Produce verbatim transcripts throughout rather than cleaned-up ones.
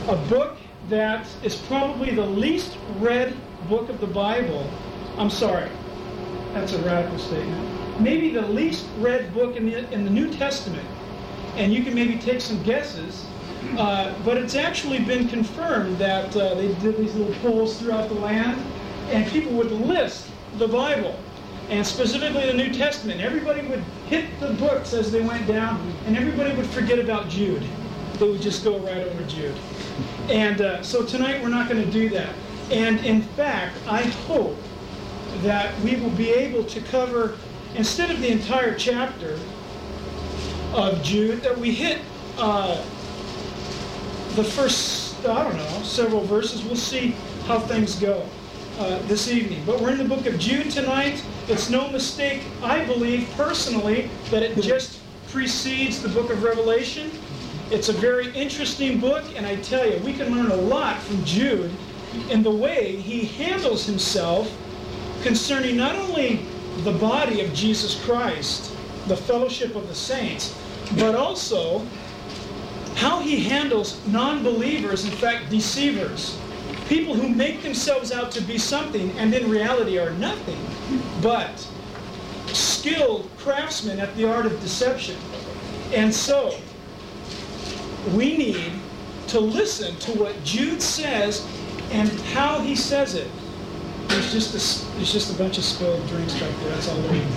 a book that is probably the least read book of the Bible. I'm sorry, that's a radical statement. Maybe the least read book in the in the New Testament, and you can maybe take some guesses. Uh, but it's actually been confirmed that uh, they did these little polls throughout the land, and people would list the Bible, and specifically the New Testament. Everybody would hit the books as they went down, and everybody would forget about Jude. They would just go right over Jude. And uh, so tonight we're not going to do that. And in fact, I hope that we will be able to cover, instead of the entire chapter of Jude, that we hit uh, the first, I don't know, several verses. We'll see how things go uh, this evening. But we're in the book of Jude tonight. It's no mistake, I believe personally, that it just precedes the book of Revelation. It's a very interesting book, and I tell you, we can learn a lot from Jude in the way he handles himself concerning not only the body of Jesus Christ, the fellowship of the saints, but also how he handles non-believers, in fact, deceivers, people who make themselves out to be something and in reality are nothing, but skilled craftsmen at the art of deception. And so, we need to listen to what Jude says and how he says it. There's just a, there's just a bunch of spilled drinks back there. That's all there is.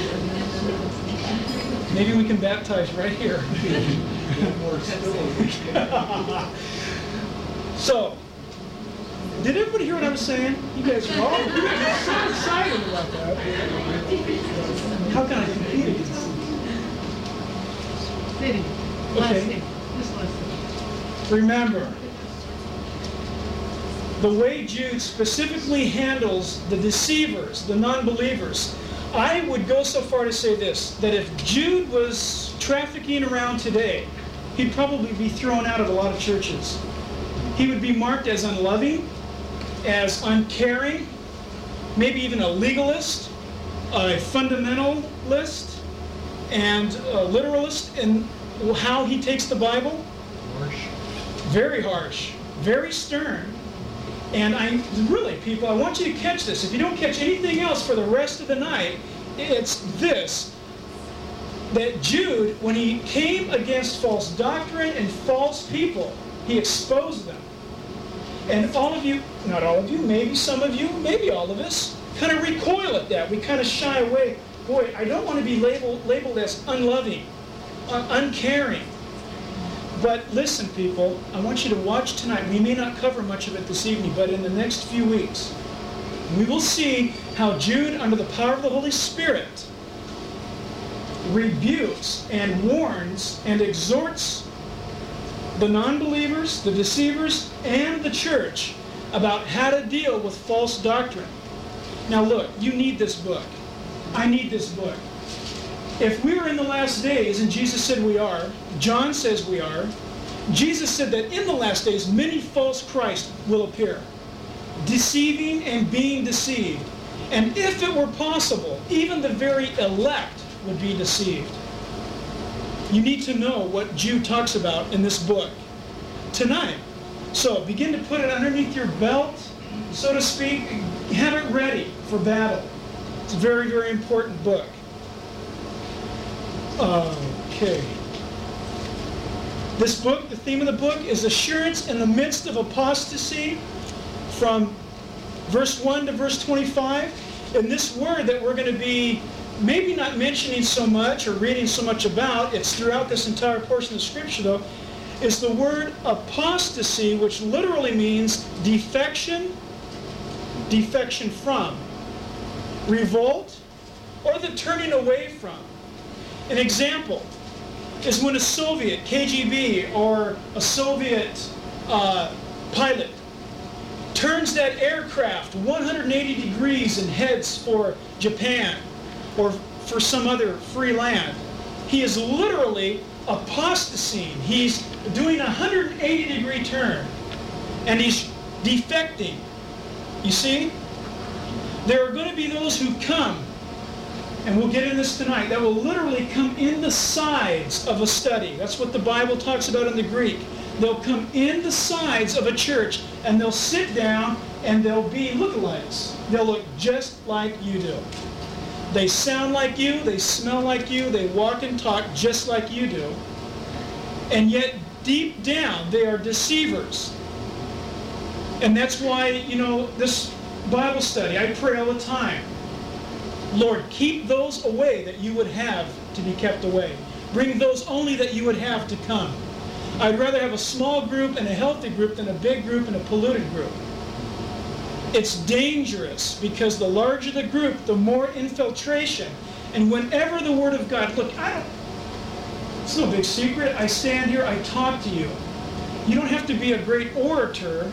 Maybe we can baptize right here. So, did everybody hear what I was saying? You guys are all you guys are so excited about that. How can I compete against this? Sitting. Okay. Just listen. Remember, the way Jude specifically handles the deceivers, the non-believers, I would go so far to say this, that if Jude was trafficking around today, he'd probably be thrown out of a lot of churches. He would be marked as unloving, as uncaring, maybe even a legalist, a fundamentalist, and a literalist in how he takes the Bible. Harsh. Very harsh, very stern. And I really, people, I want you to catch this. If you don't catch anything else for the rest of the night, it's this. That Jude, when he came against false doctrine and false people, he exposed them. And all of you, not all of you, maybe some of you, maybe all of us, kind of recoil at that. We kind of shy away. Boy, I don't want to be labeled, labeled as unloving, uh, uncaring. But listen, people, I want you to watch tonight. We may not cover much of it this evening, but in the next few weeks, we will see how Jude, under the power of the Holy Spirit, rebukes and warns and exhorts the non-believers, the deceivers, and the church about how to deal with false doctrine. Now look, you need this book. I need this book. If we are in the last days, and Jesus said we are, John says we are, Jesus said that in the last days many false Christs will appear, deceiving and being deceived. And if it were possible, even the very elect would be deceived. You need to know what Jude talks about in this book tonight. So begin to put it underneath your belt, so to speak. Have it ready for battle. It's a very, very important book. Okay. This book, the theme of the book, is assurance in the midst of apostasy, from verse one to verse twenty-five. And this word that we're going to be maybe not mentioning so much or reading so much about, it's throughout this entire portion of Scripture though, is the word apostasy, which literally means defection, defection from, revolt, or the turning away from. An example is when a Soviet K G B or a Soviet uh, pilot turns that aircraft one hundred eighty degrees and heads for Japan or for some other free land. He is literally apostasing. He's doing a one hundred eighty degree turn and he's defecting. You see? There are going to be those who come, and we'll get in this tonight, that will literally come in the sides of a study. That's what the Bible talks about in the Greek. They'll come in the sides of a church and they'll sit down and they'll be lookalikes. They'll look just like you do. They sound like you, they smell like you, they walk and talk just like you do. And yet, deep down, they are deceivers. And that's why, you know, this Bible study, I pray all the time, Lord, keep those away that you would have to be kept away. Bring those only that you would have to come. I'd rather have a small group and a healthy group than a big group and a polluted group. It's dangerous because the larger the group, the more infiltration. And whenever the Word of God, look, I don't, it's no big secret. I stand here, I talk to you. You don't have to be a great orator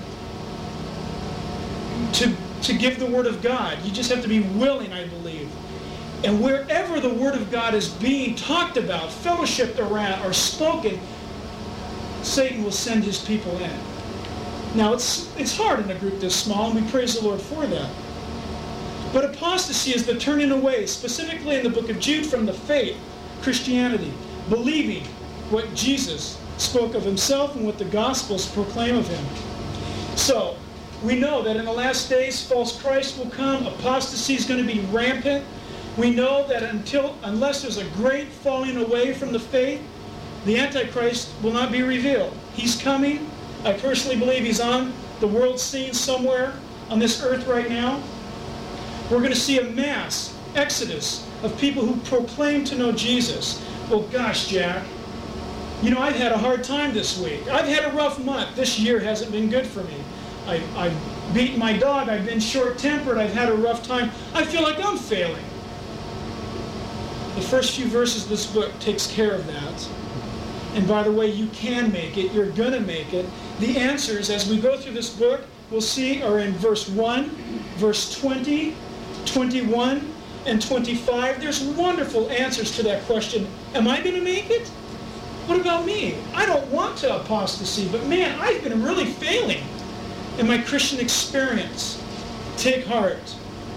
to, to give the Word of God. You just have to be willing, I believe. And wherever the Word of God is being talked about, fellowshipped around, or spoken, Satan will send his people in. Now, it's, it's hard in a group this small, and we praise the Lord for that. But apostasy is the turning away, specifically in the book of Jude, from the faith, Christianity, believing what Jesus spoke of himself and what the Gospels proclaim of him. So, we know that in the last days, false Christ will come, apostasy is going to be rampant. We know that until, unless there's a great falling away from the faith, the Antichrist will not be revealed. He's coming. I personally believe he's on the world scene somewhere on this earth right now. We're going to see a mass exodus of people who proclaim to know Jesus. Well, gosh, Jack, you know, I've had a hard time this week. I've had a rough month. This year hasn't been good for me. I, I've beaten my dog. I've been short-tempered. I've had a rough time. I feel like I'm failing. The first few verses of this book takes care of that. And by the way, you can make it. You're going to make it. The answers, as we go through this book, we'll see are in verse one, verse twenty, twenty-one, and twenty-five. There's wonderful answers to that question. Am I going to make it? What about me? I don't want to apostasy, but man, I've been really failing in my Christian experience. Take heart.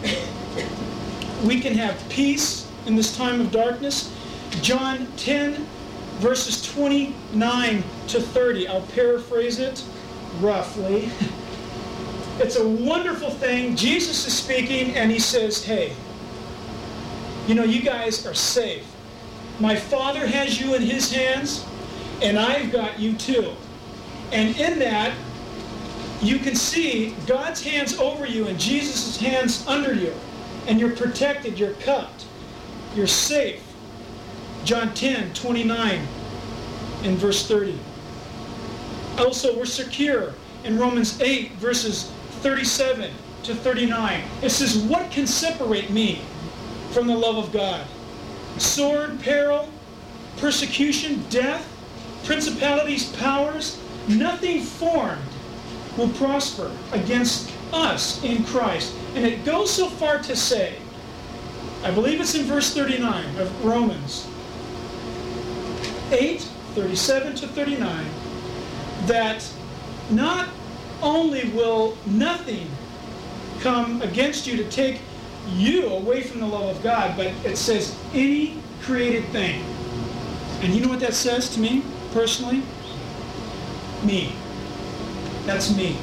We can have peace in this time of darkness. John ten, verses twenty-nine to thirty. I'll paraphrase it roughly. It's a wonderful thing. Jesus is speaking and he says, hey, you know, you guys are safe. My Father has you in his hands and I've got you too. And in that, you can see God's hands over you and Jesus' hands under you. And you're protected, you're cupped, you're safe. John ten, twenty-nine and verse thirty. Also, we're secure in Romans eight, verses thirty-seven to thirty-nine. It says, what can separate me from the love of God? Sword, peril, persecution, death, principalities, powers, nothing formed will prosper against us in Christ. And it goes so far to say, I believe it's in verse thirty-nine of Romans eight, thirty-seven to thirty-nine, that not only will nothing come against you to take you away from the love of God, but it says any created thing. And you know what that says to me, personally? Me. That's me.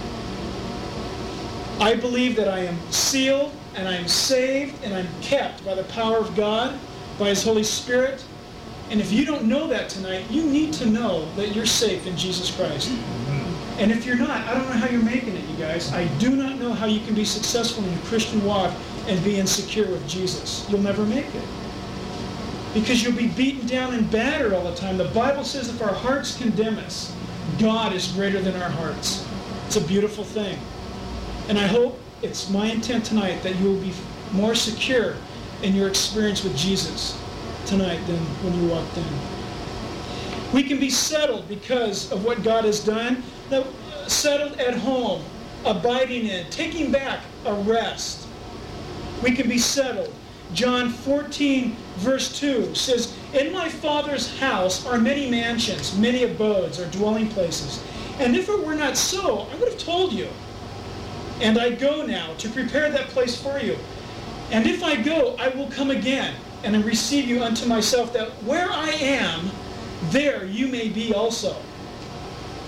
I believe that I am sealed, and I am saved, and I'm kept by the power of God, by his Holy Spirit. And if you don't know that tonight, you need to know that you're safe in Jesus Christ. And if you're not, I don't know how you're making it, you guys. I do not know how you can be successful in your Christian walk and be insecure with Jesus. You'll never make it. Because you'll be beaten down and battered all the time. The Bible says if our hearts condemn us, God is greater than our hearts. It's a beautiful thing. And I hope it's my intent tonight that you will be more secure in your experience with Jesus tonight than when you walked in. We can be settled because of what God has done. Now, settled at home, abiding in, taking back a rest. We can be settled. John fourteen, verse two says, in my Father's house are many mansions, many abodes, or dwelling places. And if it were not so, I would have told you. And I go now to prepare that place for you. And if I go, I will come again and receive you unto myself, that where I am, there you may be also.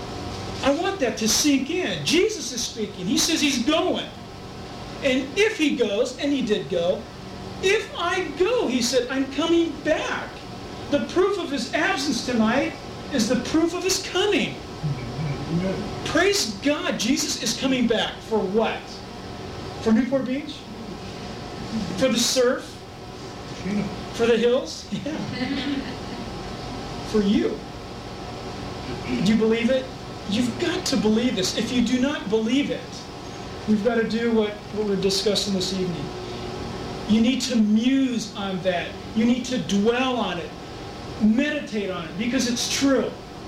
I want that to sink in. Jesus is speaking. He says he's going. And if he goes, and he did go, if I go, he said, I'm coming back. The proof of his absence tonight is the proof of his coming. Amen. Praise God, Jesus is coming back. For what? For Newport Beach? For the surf? For the hills? Yeah. For you. Do you believe it? You've got to believe this. If you do not believe it, we've got to do what, what we're discussing this evening. You need to muse on that. You need to dwell on it. Meditate on it, because it's true.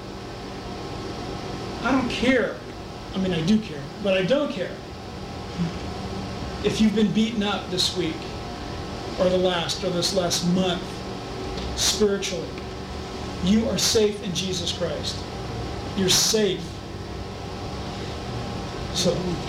I don't care. I mean, I do care, but I don't care. If you've been beaten up this week, or the last, or this last month, spiritually, you are safe in Jesus Christ. You're safe. So,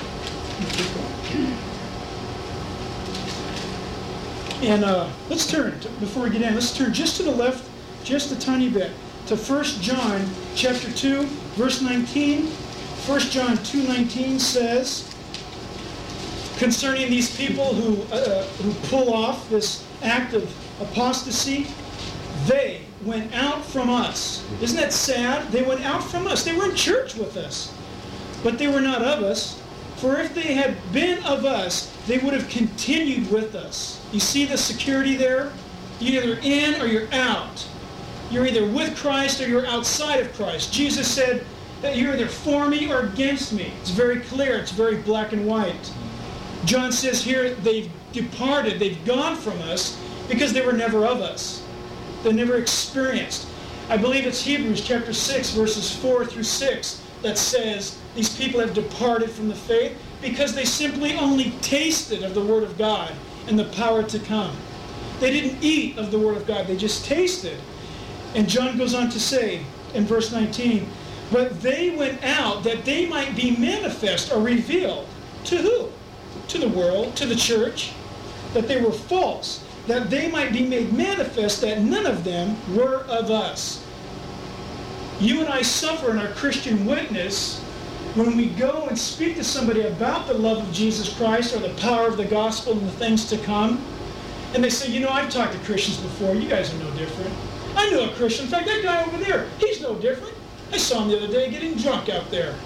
and uh, let's turn, to, before we get in, let's turn just to the left, just a tiny bit, to First John chapter two, verse nineteen. First John two nineteen says, concerning these people who, uh, who pull off this act of apostasy, they went out from us. Isn't that sad? They went out from us. They were in church with us, but they were not of us. For if they had been of us, they would have continued with us. You see the security there? You're either in or you're out. You're either with Christ or you're outside of Christ. Jesus said that you're either for me or against me. It's very clear. It's very black and white. John says here they've departed, they've gone from us because they were never of us. They never experienced. I believe it's Hebrews chapter six, verses four through six, that says these people have departed from the faith because they simply only tasted of the Word of God and the power to come. They didn't eat of the Word of God, they just tasted. And John goes on to say in verse nineteen, but they went out that they might be manifest or revealed. To who? To the world, to the church, that they were false, that they might be made manifest that none of them were of us. You and I suffer in our Christian witness when we go and speak to somebody about the love of Jesus Christ or the power of the gospel and the things to come, and they say, you know, I've talked to Christians before, you guys are no different. I knew a Christian. In fact, that guy over there, he's no different. I saw him the other day getting drunk out there.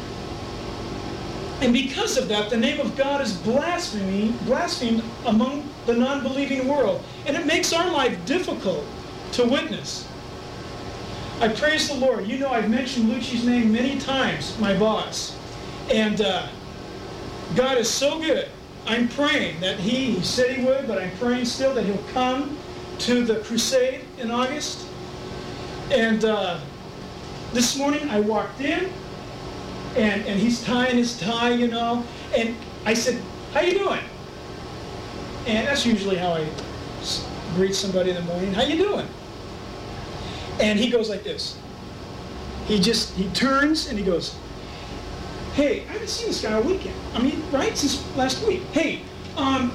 And because of that, the name of God is blasphemed, blasphemed among the non-believing world. And it makes our life difficult to witness. I praise the Lord. You know, I've mentioned Lucci's name many times, my boss. And uh, God is so good. I'm praying that he, he said he would, but I'm praying still that he'll come to the crusade in August. And uh, this morning I walked in, and, and he's tying his tie, you know, and I said, how you doing? And that's usually how I greet somebody in the morning. How you doing? And he goes like this. He just, he turns and he goes, hey, I haven't seen this guy all weekend. I mean, right, since last week. Hey, um,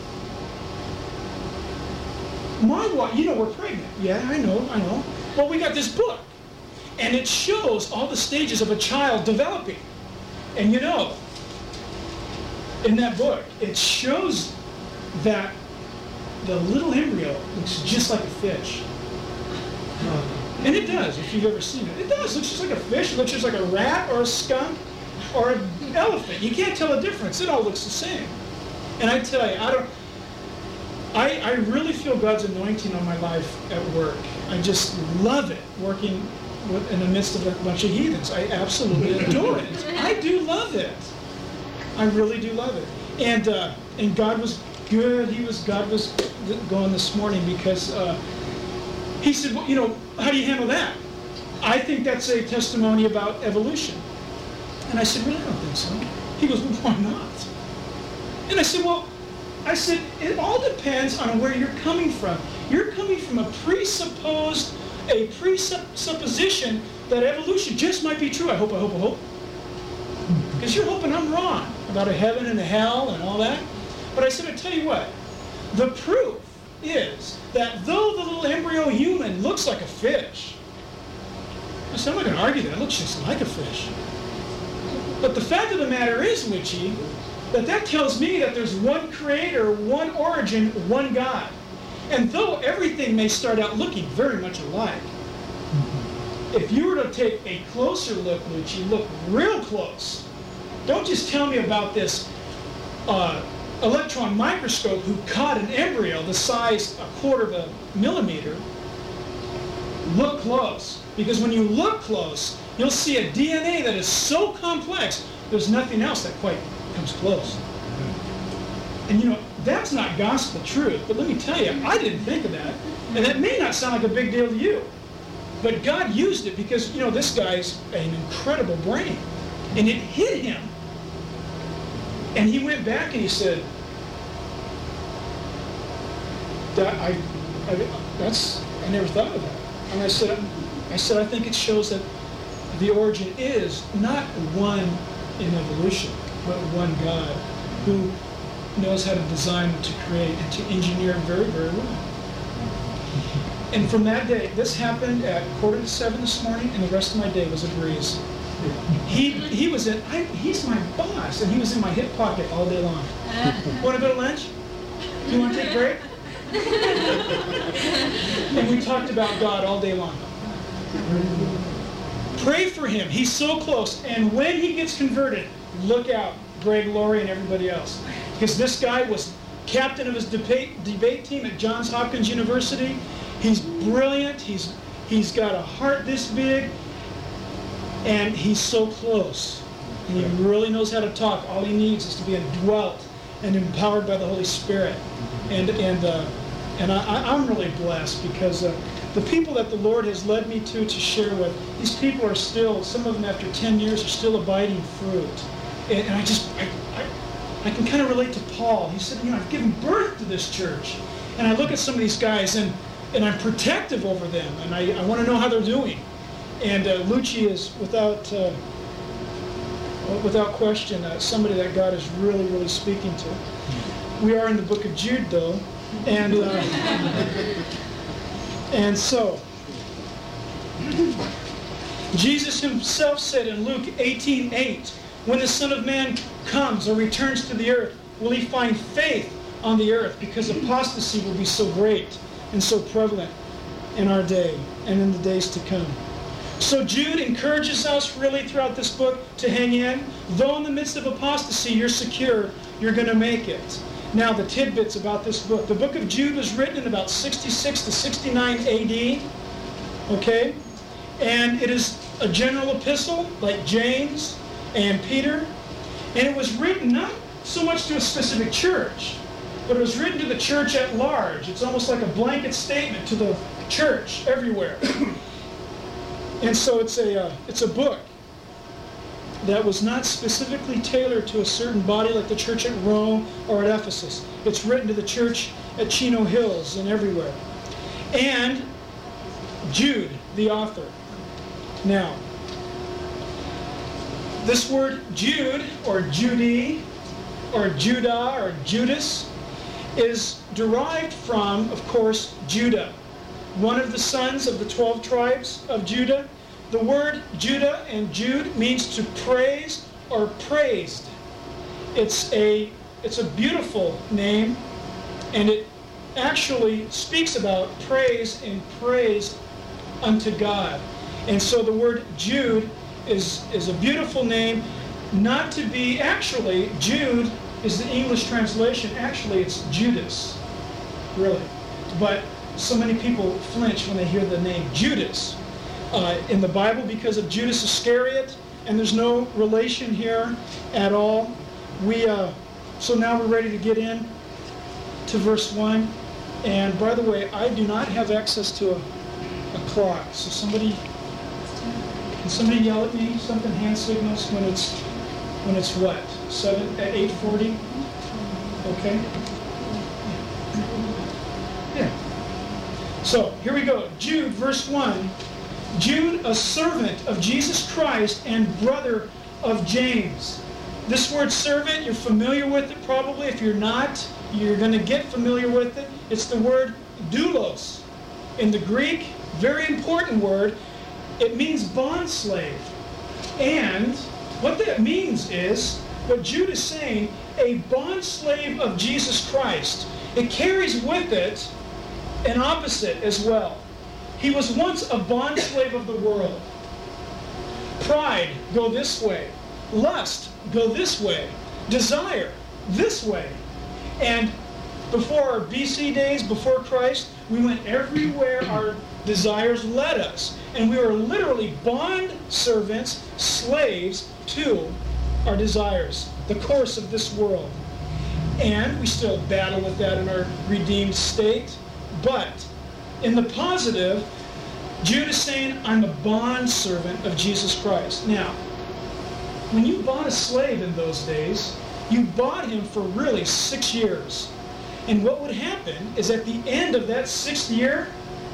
my wife, you know we're pregnant. Yeah, I know, I know. Well, we got this book. And it shows all the stages of a child developing. And you know, in that book, it shows that the little embryo looks just like a fish. And it does, if you've ever seen it. It does, it looks just like a fish. It looks just like a rat or a skunk or an elephant. You can't tell the difference. It all looks the same. And I tell you, I don't... I, I really feel God's anointing on my life at work. I just love it, working with, in the midst of a bunch of heathens. I absolutely adore it. I do love it. I really do love it. And uh, and God was good. He was God was going this morning because uh, he said, well, you know, how do you handle that? I think that's a testimony about evolution. And I said, really, I don't think so. He goes, well, why not? And I said, well, I said, it all depends on where you're coming from. You're coming from a presupposed, a presupposition that evolution just might be true. I hope, I hope, I hope. Because you're hoping I'm wrong about a heaven and a hell and all that. But I said, I tell you what, the proof is that though the little embryo human looks like a fish, I said, I'm not going to argue that. It looks just like a fish. But the fact of the matter is, Lucci, that that tells me that there's one creator, one origin, one God. And though everything may start out looking very much alike, if you were to take a closer look, Lucci, look real close. Don't just tell me about this uh, electron microscope who caught an embryo the size a quarter of a millimeter. Look close. Because when you look close, you'll see a D N A that is so complex, there's nothing else that quite comes close. And you know, that's not gospel truth. But let me tell you, I didn't think of that. And that may not sound like a big deal to you. But God used it because, you know, this guy's an incredible brain. And it hit him. And he went back and he said, that, I, I, that's, I never thought of that. And I said, I said, I think it shows that the origin is not one in evolution, but one God who knows how to design and to create and to engineer very, very well. And from that day, this happened at quarter to seven this morning, and the rest of my day was a breeze. He he was in. I, he's my boss, and he was in my hip pocket all day long. Want to go to lunch? Do you want to take a break? And we talked about God all day long. Pray for him. He's so close. And when he gets converted, look out, Greg Laurie and everybody else, because this guy was captain of his debate debate team at Johns Hopkins University. He's brilliant. He's he's got a heart this big. And he's so close. And he really knows how to talk. All he needs is to be indwelt and empowered by the Holy Spirit. And and uh, and I, I'm really blessed because uh, the people that the Lord has led me to to share with, these people are still, some of them after ten years are still abiding fruit. And, and I just, I, I, I can kind of relate to Paul. He said, you know, I've given birth to this church. And I look at some of these guys and, and I'm protective over them. And I, I want to know how they're doing. And uh, Lucci is, without uh, without question, uh, somebody that God is really, really speaking to. We are in the book of Jude, though, and uh, and so Jesus himself said in Luke eighteen eight, "When the Son of Man comes or returns to the earth, will he find faith on the earth? Because apostasy will be so great and so prevalent in our day and in the days to come." So Jude encourages us really throughout this book to hang in. Though in the midst of apostasy you're secure, you're going to make it. Now the tidbits about this book. The book of Jude was written in about sixty-six to sixty-nine A D. Okay? And it is a general epistle like James and Peter. And it was written not so much to a specific church, but it was written to the church at large. It's almost like a blanket statement to the church everywhere. And so it's a uh, it's a book that was not specifically tailored to a certain body like the church at Rome or at Ephesus. It's written to the church at Chino Hills and everywhere. And Jude, the author. Now, this word Jude or Judy or Judah or Judas is derived from, of course, Judah, one of the sons of the twelve tribes of Judah. The word Judah and Jude means to praise or praised. It's a, it's a beautiful name, and it actually speaks about praise and praise unto God. And so the word Jude is, is a beautiful name, not to be, actually, Jude is the English translation. Actually, it's Judas, really. But so many people flinch when they hear the name Judas uh, in the Bible because of Judas Iscariot, and there's no relation here at all. We uh, so now we're ready to get in to verse one. And by the way, I do not have access to a, a clock, so somebody can somebody yell at me something, hand signals when it's when it's what seven at eight forty. Okay. Yeah. So, here we go. Jude, verse one. Jude, a servant of Jesus Christ and brother of James. This word servant, you're familiar with it probably. If you're not, you're going to get familiar with it. It's the word doulos. In the Greek, very important word. It means bond slave. And what that means is, what Jude is saying, a bondslave of Jesus Christ, it carries with it an opposite as well. He was once a bondslave of the world. Pride, go this way. Lust, go this way. Desire, this way. And before our B C days, before Christ, we went everywhere our desires led us. And we were literally bond servants, slaves to our desires, the course of this world. And we still battle with that in our redeemed state. But in the positive, Jude is saying, I'm a bond servant of Jesus Christ. Now, when you bought a slave in those days, you bought him for really six years. And what would happen is at the end of that sixth year,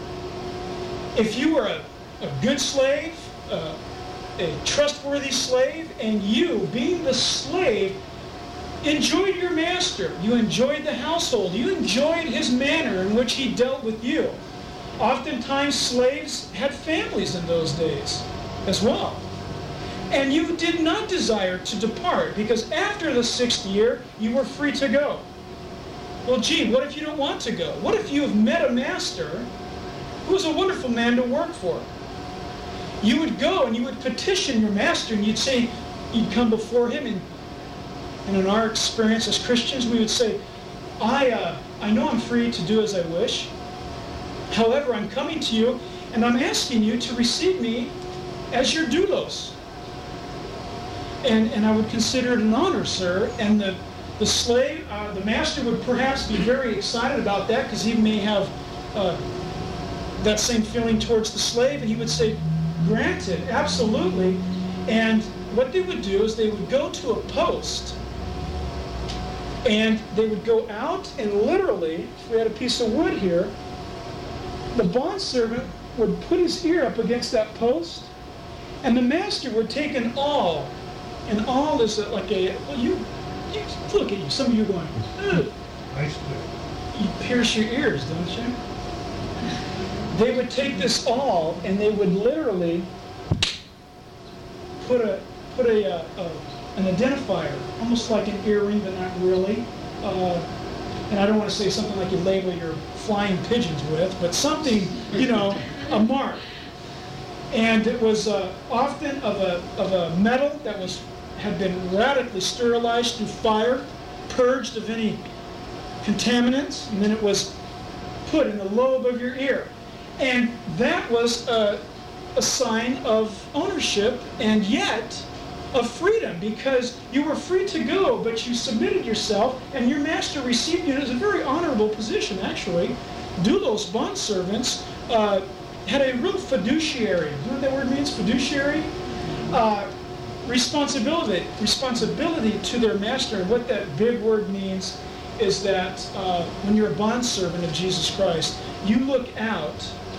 if you were a, a good slave, uh, a trustworthy slave, and you, being the slave, enjoyed your master, you enjoyed the household, you enjoyed his manner in which he dealt with you. Oftentimes slaves had families in those days as well. And you did not desire to depart, because after the sixth year, you were free to go. Well, gee, what if you don't want to go? What if you have met a master who was a wonderful man to work for? You would go and you would petition your master, and you'd say, you'd come before him, and, and in our experience as Christians, we would say, I, uh, I know I'm free to do as I wish. However, I'm coming to you, and I'm asking you to receive me as your doulos. And, and I would consider it an honor, sir. And the, the slave, uh, the master would perhaps be very excited about that, because he may have uh, that same feeling towards the slave, and he would say, granted, absolutely. And what they would do is they would go to a post, and they would go out, and literally, if we had a piece of wood here, the bondservant would put his ear up against that post, and the master would take an awl. And awl is a, like a, well, you, you, look at you, some of you are going, ugh. Nice bit. You pierce your ears, don't you? They would take this awl, and they would literally put a, put a, a, a an identifier, almost like an earring, but not really. Uh, and I don't want to say something like you label your flying pigeons with, but something, you know, a mark. And it was uh, often of a, of a metal that was had been radically sterilized through fire, purged of any contaminants, and then it was put in the lobe of your ear. And that was a, a sign of ownership, and yet of freedom, because you were free to go, but you submitted yourself, and your master received you. It was a very honorable position, actually. Doulos, bondservants, uh, had a real fiduciary. You know what that word means, fiduciary? Uh, responsibility, responsibility to their master. And what that big word means is that uh, when you're a bondservant of Jesus Christ, you look out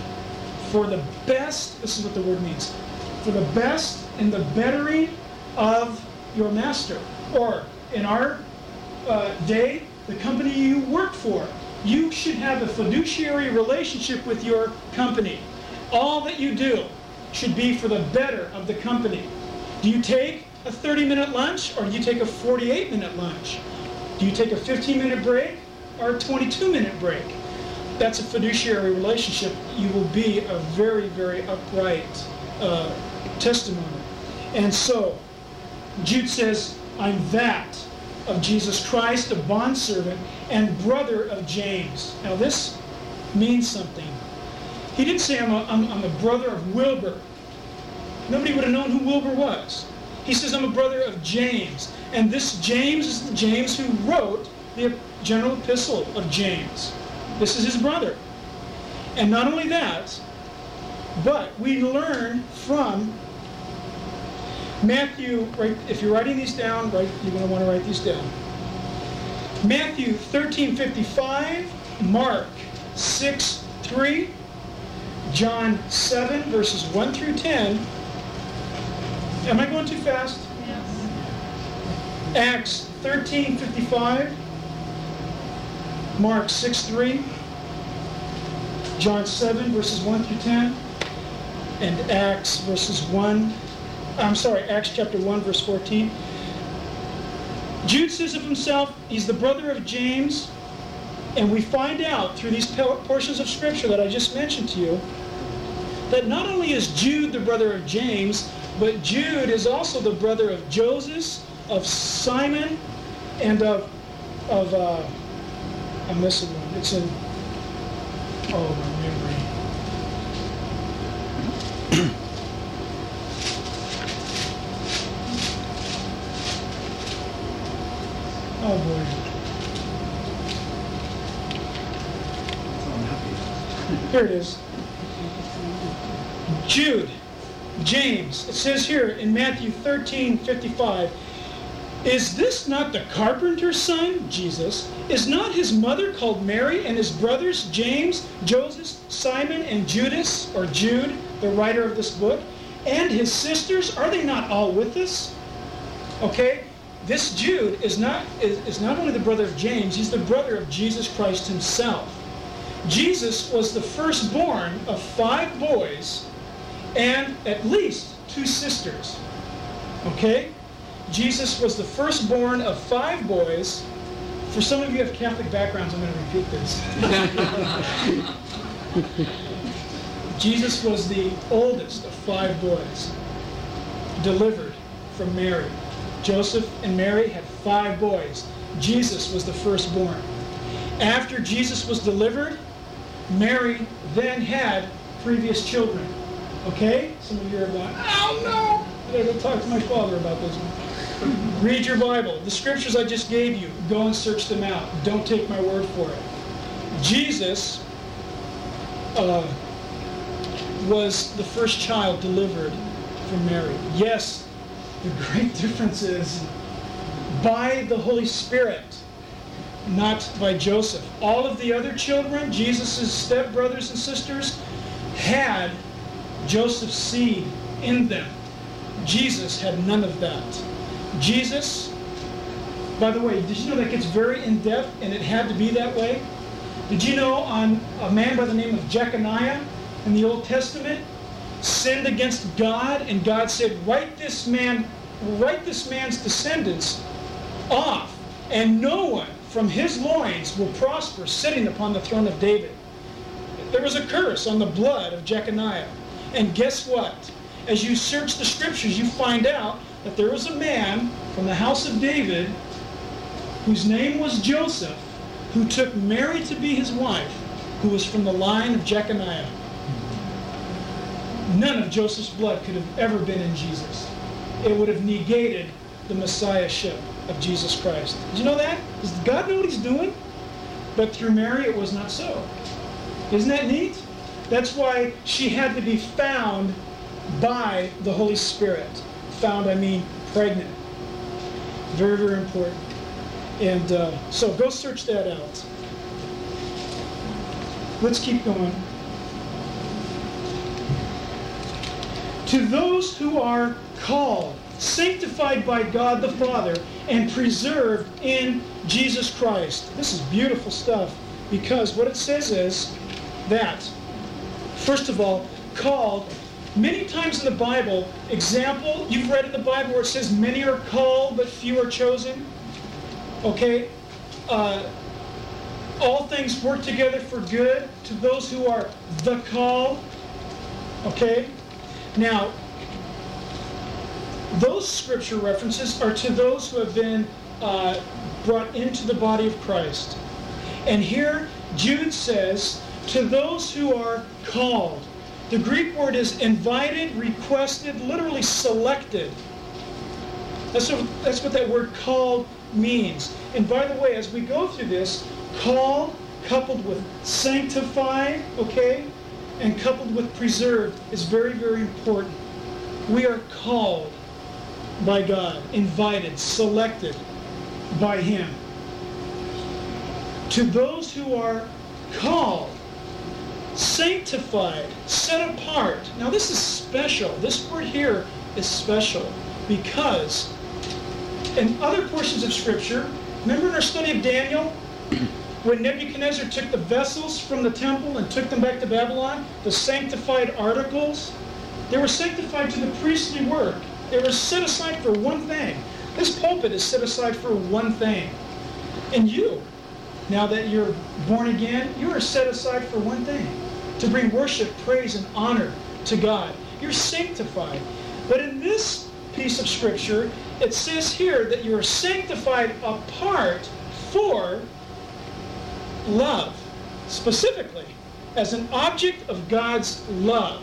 for the best, this is what the word means, for the best and the bettering of your master. Or in our uh, day, the company you work for. You should have a fiduciary relationship with your company. All that you do should be for the better of the company. Do you take a thirty-minute lunch, or do you take a forty-eight minute lunch? Do you take a fifteen minute break or a twenty-two minute break? That's a fiduciary relationship. You will be a very, very upright uh, testimony. And so, Jude says, I'm that of Jesus Christ, a bondservant, and brother of James. Now this means something. He didn't say, I'm a, I'm, I'm a brother of Wilbur. Nobody would have known who Wilbur was. He says, I'm a brother of James. And this James is the James who wrote the general epistle of James. This is his brother. And not only that, but we learn from Matthew, right, if you're writing these down, right, you're going to want to write these down. Matthew thirteen fifty-five, Mark six three, John seven, verses one through ten. Am I going too fast? Yes. Acts thirteen fifty-five, Mark six three, John seven, verses one through ten, and Acts verses one I'm sorry, Acts chapter one, verse fourteen. Jude says of himself, he's the brother of James, and we find out through these portions of Scripture that I just mentioned to you, that not only is Jude the brother of James, but Jude is also the brother of Joseph, of Simon, and of, of uh, I'm missing one. It's in, oh, my memory. Oh boy. Here it is. Jude, James. It says here in Matthew thirteen fifty-five, is this not the carpenter's son, Jesus? Is not his mother called Mary, and his brothers James, Joseph, Simon, and Judas, or Jude, the writer of this book? And his sisters, are they not all with us? Okay? This Jude is not, is, is not only the brother of James, he's the brother of Jesus Christ himself. Jesus was the firstborn of five boys and at least two sisters. Okay? Jesus was the firstborn of five boys. For some of you who have Catholic backgrounds, I'm going to repeat this. Jesus was the oldest of five boys, delivered from Mary. Joseph and Mary had five boys. Jesus was the firstborn. After Jesus was delivered, Mary then had previous children. Okay? Some of you are going, oh no! I gotta go talk to my father about this one. Read your Bible. The scriptures I just gave you, go and search them out. Don't take my word for it. Jesus uh, was the first child delivered from Mary. Yes, the great difference is by the Holy Spirit, not by Joseph. All of the other children, Jesus' stepbrothers and sisters, had Joseph's seed in them. Jesus had none of that. Jesus, by the way, did you know that gets very in-depth, and it had to be that way? Did you know on a man by the name of Jeconiah in the Old Testament sinned against God, and God said, write this man, write this man's descendants off, and no one from his loins will prosper sitting upon the throne of David. There was a curse on the blood of Jeconiah. And guess what? As you search the scriptures, you find out that there was a man from the house of David whose name was Joseph, who took Mary to be his wife, who was from the line of Jeconiah. None of Joseph's blood could have ever been in Jesus. It would have negated the Messiahship of Jesus Christ. Did you know that? Does God know what he's doing? But through Mary, it was not so. Isn't that neat? That's why she had to be found by the Holy Spirit. Found, I mean, pregnant. Very, very important. And uh, so go search that out. Let's keep going. To those who are called, sanctified by God the Father, and preserved in Jesus Christ. This is beautiful stuff, because what it says is that, first of all, called, many times in the Bible, example, you've read in the Bible where it says many are called but few are chosen. Okay? Uh, all things work together for good to those who are the called. Okay? Now, those scripture references are to those who have been uh, brought into the body of Christ. And here, Jude says, to those who are called. The Greek word is invited, requested, literally selected. That's what, that's what that word called means. And by the way, as we go through this, called coupled with sanctified, okay, and coupled with preserved is very, very important. We are called by God, invited, selected by Him. To those who are called, sanctified, set apart. Now this is special. This word here is special because in other portions of Scripture, remember in our study of Daniel, when Nebuchadnezzar took the vessels from the temple and took them back to Babylon, the sanctified articles, they were sanctified to the priestly work. They were set aside for one thing. This pulpit is set aside for one thing. And you, now that you're born again, you are set aside for one thing. To bring worship, praise, and honor to God. You're sanctified. But in this piece of Scripture, it says here that you are sanctified apart for love. Specifically, as an object of God's love.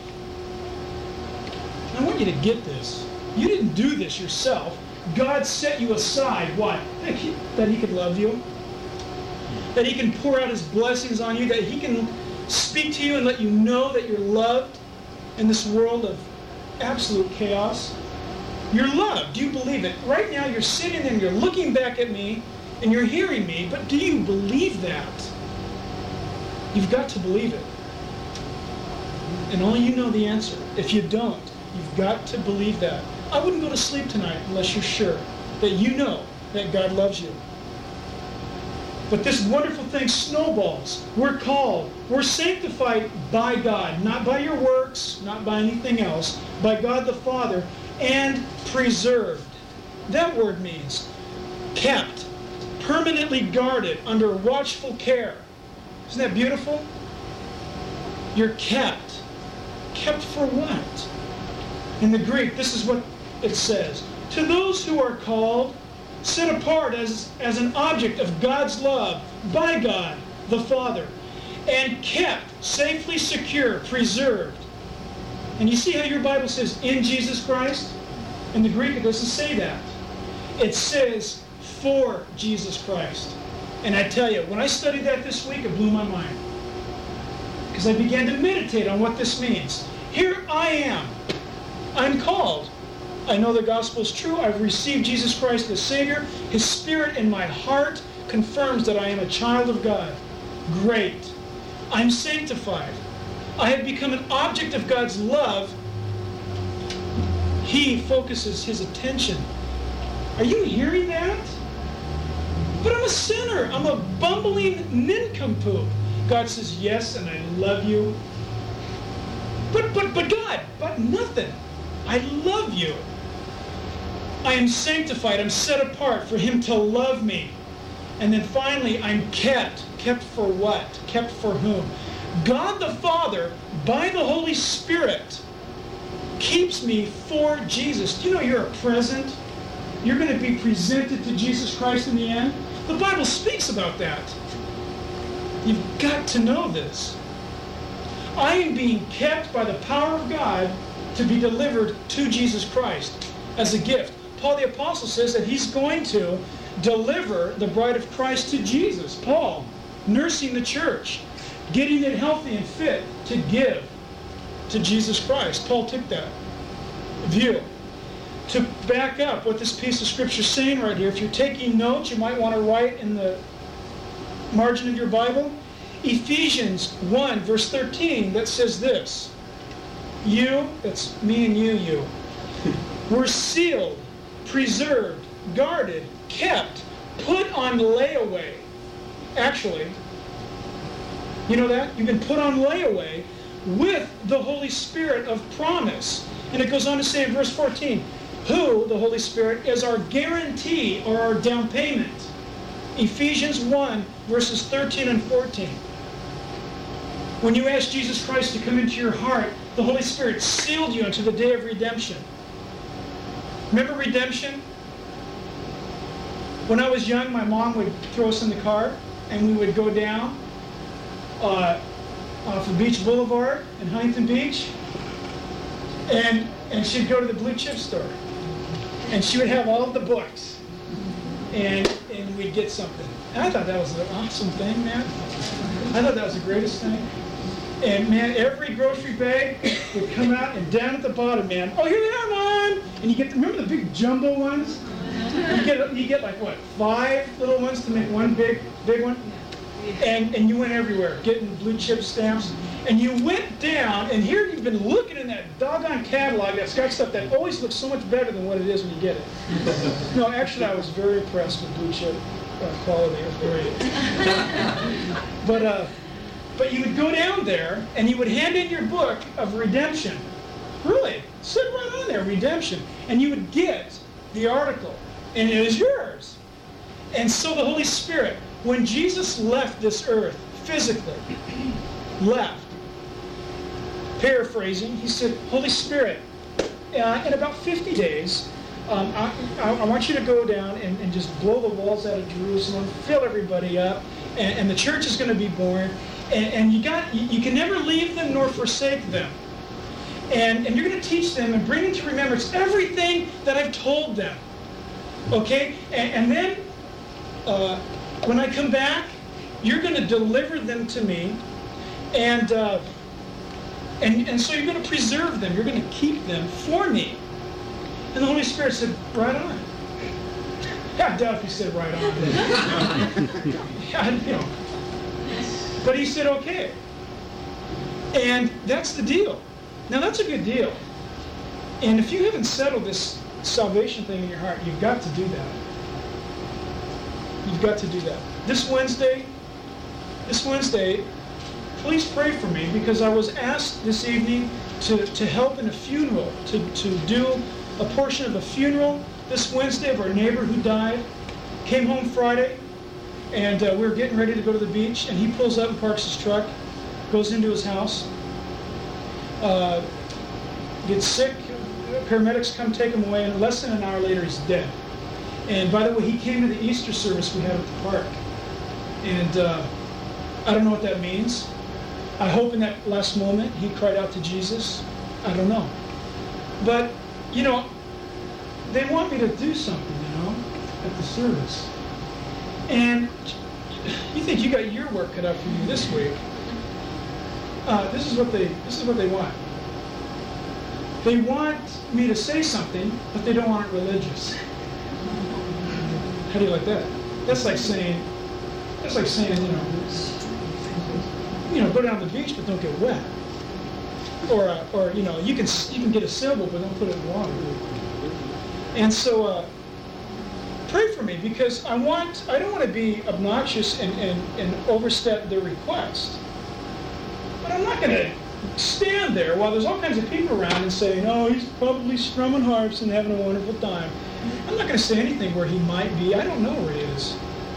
I want you to get this. You didn't do this yourself. God set you aside. Why? That he, that he could love you. That he can pour out his blessings on you. That he can speak to you and let you know that you're loved in this world of absolute chaos. You're loved. Do you believe it? Right now you're sitting there and you're looking back at me and you're hearing me, but do you believe that? You've got to believe it. And only you know the answer. If you don't, you've got to believe that. I wouldn't go to sleep tonight unless you're sure that you know that God loves you. But this wonderful thing snowballs. We're called. We're sanctified by God. Not by your works, not by anything else. By God the Father. And preserved. That word means kept. Permanently guarded under watchful care. Isn't that beautiful? You're kept. Kept for what? In the Greek, this is what it says. To those who are called, set apart as, as an object of God's love by God the Father, and kept, safely secure, preserved. And you see how your Bible says, in Jesus Christ? In the Greek, it doesn't say that. It says, for Jesus Christ. And I tell you, when I studied that this week, it blew my mind. Because I began to meditate on what this means. Here I am. I'm called. I know the gospel is true. I've received Jesus Christ as Savior. His Spirit in my heart confirms that I am a child of God. Great. I'm sanctified. I have become an object of God's love. He focuses his attention. Are you hearing that? But I'm a sinner. I'm a bumbling nincompoop. God says, yes, and I love you. But, but, but God, but nothing. I love you. I am sanctified. I'm set apart for him to love me. And then finally, I'm kept. Kept for what? Kept for whom? God the Father, by the Holy Spirit, keeps me for Jesus. Do you know you're a present? You're going to be presented to Jesus Christ in the end. The Bible speaks about that. You've got to know this. I am being kept by the power of God to be delivered to Jesus Christ as a gift. Paul the Apostle says that he's going to deliver the bride of Christ to Jesus. Paul, nursing the church, getting it healthy and fit to give to Jesus Christ. Paul took that view. To back up what this piece of Scripture is saying right here, if you're taking notes, you might want to write in the margin of your Bible, Ephesians one, verse thirteen, that says this. You, that's me and you, you, were sealed, preserved, guarded, kept, put on layaway. Actually, you know that? You've been put on layaway with the Holy Spirit of promise. And it goes on to say in verse fourteen, who, the Holy Spirit, is our guarantee or our down payment. Ephesians one, verses thirteen and fourteen. When you asked Jesus Christ to come into your heart, the Holy Spirit sealed you unto the day of redemption. Remember redemption? When I was young, my mom would throw us in the car, and we would go down uh, off of Beach Boulevard in Huntington Beach, and, and she'd go to the blue chip store. And she would have all of the books, and, and we'd get something. And I thought that was an awesome thing, man. I thought that was the greatest thing. And, man, every grocery bag would come out, and down at the bottom, man, oh, here they are, Mom! And you get, remember the big jumbo ones? You get, you get like, what, five little ones to make one big, big one? And, and you went everywhere, getting blue chip stamps. And you went down, and here you've been looking in that doggone catalog that's got stuff that always looks so much better than what it is when you get it. No, actually, I was very impressed with blue chip uh, quality. It was great. but, uh, but you would go down there, and you would hand in your book of redemption. Really? Sit right on there, redemption. And you would get the article, and it is yours. And so the Holy Spirit, when Jesus left this earth physically, left, paraphrasing, he said, Holy Spirit, uh, in about fifty days, um, I, I, I want you to go down and, and just blow the walls out of Jerusalem, fill everybody up, and, and the church is going to be born. And, and you got you, you can never leave them nor forsake them. And, and you're going to teach them and bring into remembrance everything that I've told them. Okay? And, and then, uh, when I come back, you're going to deliver them to me. And, uh, and, and so you're going to preserve them. You're going to keep them for me. And the Holy Spirit said, right on. I doubt if he said right on. Yeah, you know. But he said, okay. And that's the deal. Now, that's a good deal. And if you haven't settled this salvation thing in your heart, you've got to do that. You've got to do that. This Wednesday, this Wednesday, please pray for me, because I was asked this evening to, to help in a funeral, to, to do a portion of a funeral this Wednesday of our neighbor who died. Came home Friday, and uh, we were getting ready to go to the beach, and he pulls up and parks his truck, goes into his house, uh, gets sick, paramedics come take him away, and less than an hour later he's dead. And by the way, he came to the Easter service we had at the park. And uh, I don't know what that means. I hope in that last moment he cried out to Jesus. I don't know. But, you know, they want me to do something, you know, at the service. And you think you got your work cut out for you this week. Uh, this is what they this is what they want. They want me to say something, but they don't want it religious. How do you like that? That's like saying that's like saying, you know, you know, go down to the beach but don't get wet. Or uh, or you know, you can you can get a sailboat but don't put it in water. And so uh, pray for me, because I want I don't want to be obnoxious and, and, and overstep their request. But I'm not going to stand there while there's all kinds of people around and saying, oh, he's probably strumming harps and having a wonderful time. I'm not going to say anything where he might be. I don't know where he is.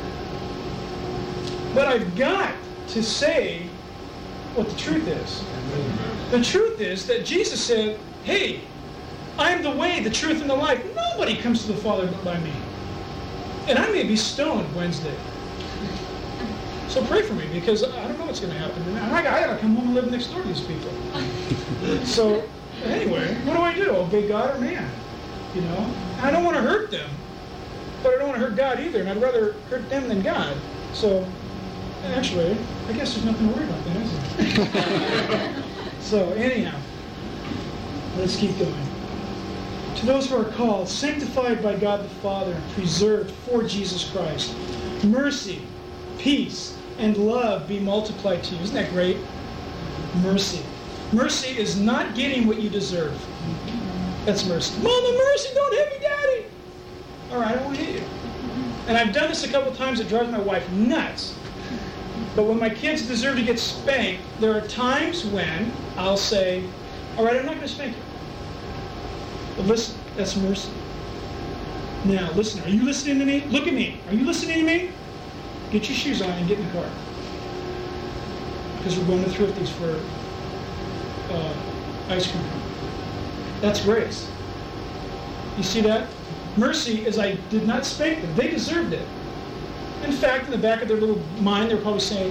But I've got to say what the truth is. The truth is that Jesus said, hey, I am the way, the truth, and the life. Nobody comes to the Father but by me. And I may be stoned Wednesday. So pray for me, because I don't know what's going to happen. And I, I got to come home and live next door to these people. So anyway, what do I do? Obey God or man? You know? I don't want to hurt them, but I don't want to hurt God either, and I'd rather hurt them than God. So actually, I guess there's nothing to worry about then, is there? So anyhow, let's keep going. To those who are called, sanctified by God the Father, and preserved for Jesus Christ, mercy, peace, and love be multiplied to you. Isn't that great? Mercy. Mercy is not getting what you deserve. That's mercy. Mama, mercy, don't hit me, Daddy. All right, I won't hit you. And I've done this a couple times. It drives my wife nuts. But when my kids deserve to get spanked, there are times when I'll say, all right, I'm not going to spank you. But listen, that's mercy. Now, listen, are you listening to me? Look at me. Are you listening to me? Get your shoes on and get in the car. Because we're going to Thrifty's for uh, ice cream. That's grace. You see that? Mercy is I did not spank them. They deserved it. In fact, in the back of their little mind, they're probably saying,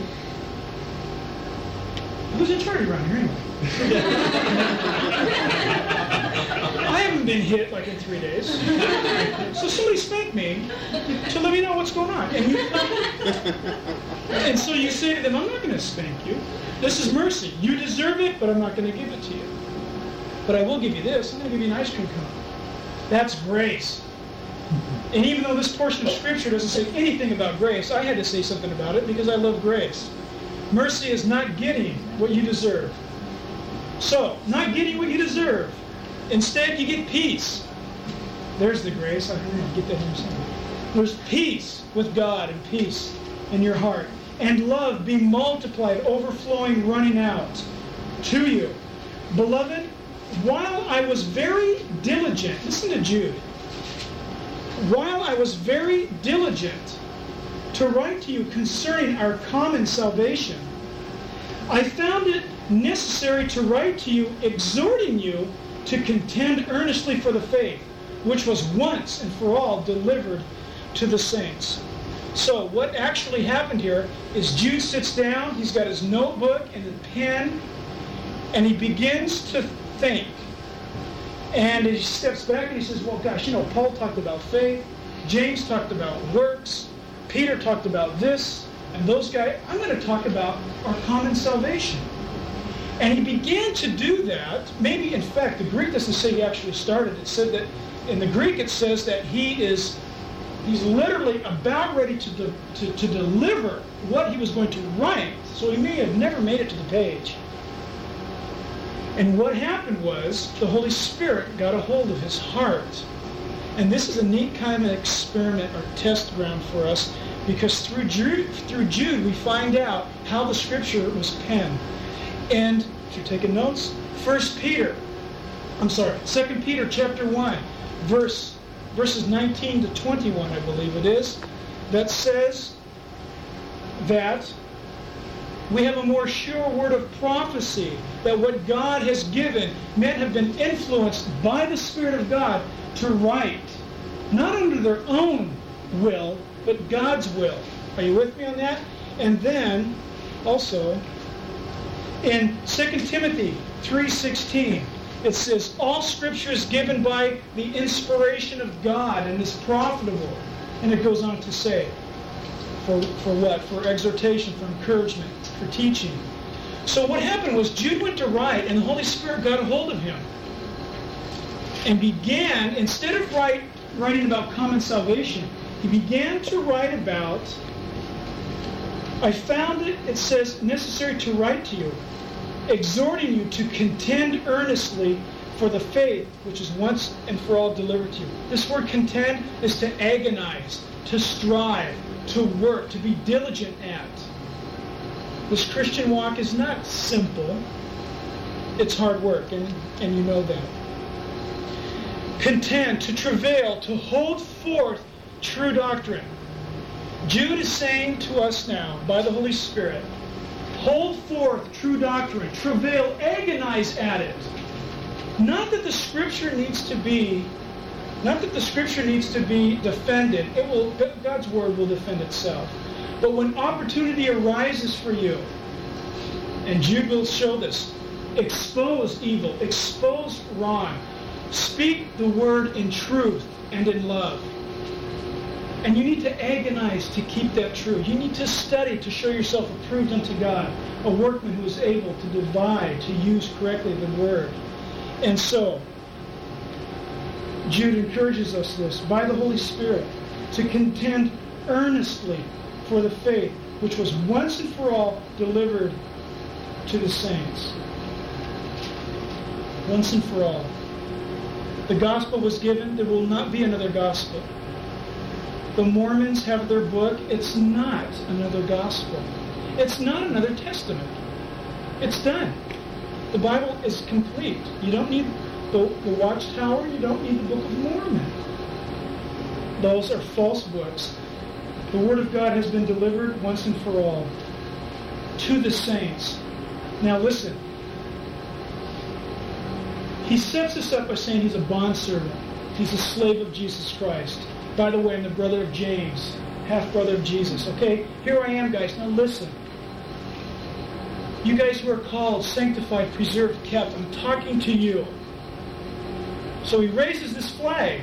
who's in charge around here anyway? I haven't been hit like in three days. So somebody spank me to let me know what's going on. And, you, and so you say to them, I'm not going to spank you. This is mercy. You deserve it, but I'm not going to give it to you. But I will give you this. I'm going to give you an ice cream cone. That's grace. And even though this portion of Scripture doesn't say anything about grace, I had to say something about it because I love grace. Mercy is not getting what you deserve. So, not getting what you deserve. Instead, you get peace. There's the grace. I don't know, get that here somewhere. There's peace with God and peace in your heart. And love be multiplied, overflowing, running out to you. Beloved, while I was very diligent, listen to Jude, while I was very diligent to write to you concerning our common salvation, I found it necessary to write to you, exhorting you to contend earnestly for the faith, which was once and for all delivered to the saints. So what actually happened here is Jude sits down, he's got his notebook and a pen, and he begins to think. And he steps back and he says, well, gosh, you know, Paul talked about faith, James talked about works, Peter talked about this, and those guys, I'm going to talk about our common salvation. And he began to do that. Maybe, in fact, the Greek doesn't say he actually started. It said that, in the Greek it says that he is, he's literally about ready to, de, to, to deliver what he was going to write. So he may have never made it to the page. And what happened was the Holy Spirit got a hold of his heart. And this is a neat kind of experiment or test ground for us, because through Jude, through Jude we find out how the Scripture was penned. And if you're taking notes, First Peter, I'm sorry, Second Peter chapter one, verse verses nineteen to twenty-one, I believe it is, that says that we have a more sure word of prophecy, that what God has given, men have been influenced by the Spirit of God to write, not under their own will, but God's will. Are you with me on that? And then, also, in Second Timothy three sixteen, it says, all Scripture is given by the inspiration of God and is profitable. And it goes on to say, for, for what? For exhortation, for encouragement, for teaching. So what happened was Jude went to write, and the Holy Spirit got a hold of him. And began, instead of write, writing about common salvation, he began to write about, I found it, it says, necessary to write to you, exhorting you to contend earnestly for the faith which is once and for all delivered to you. This word contend is to agonize, to strive, to work, to be diligent at. This Christian walk is not simple. It's hard work, and, and you know that. Contend, to travail, to hold forth true doctrine. Jude is saying to us now, by the Holy Spirit, hold forth true doctrine, travail, agonize at it. Not that the Scripture needs to be, not that the Scripture needs to be defended. It will, God's Word will defend itself. But when opportunity arises for you, and Jude will show this, expose evil, expose wrong, speak the Word in truth and in love. And you need to agonize to keep that true. You need to study to show yourself approved unto God, a workman who is able to divide, to use correctly the Word. And so, Jude encourages us this, by the Holy Spirit, to contend earnestly for the faith which was once and for all delivered to the saints. Once and for all. The gospel was given, there will not be another gospel. The Mormons have their book, it's not another gospel. It's not another testament. It's done. The Bible is complete. You don't need the, the Watchtower, you don't need the Book of Mormon. Those are false books. The Word of God has been delivered once and for all to the saints. Now listen. He sets us up by saying he's a bondservant. He's a slave of Jesus Christ. By the way, I'm the brother of James, half-brother of Jesus. Okay, here I am, guys. Now listen. You guys who are called, sanctified, preserved, kept, I'm talking to you. So he raises this flag.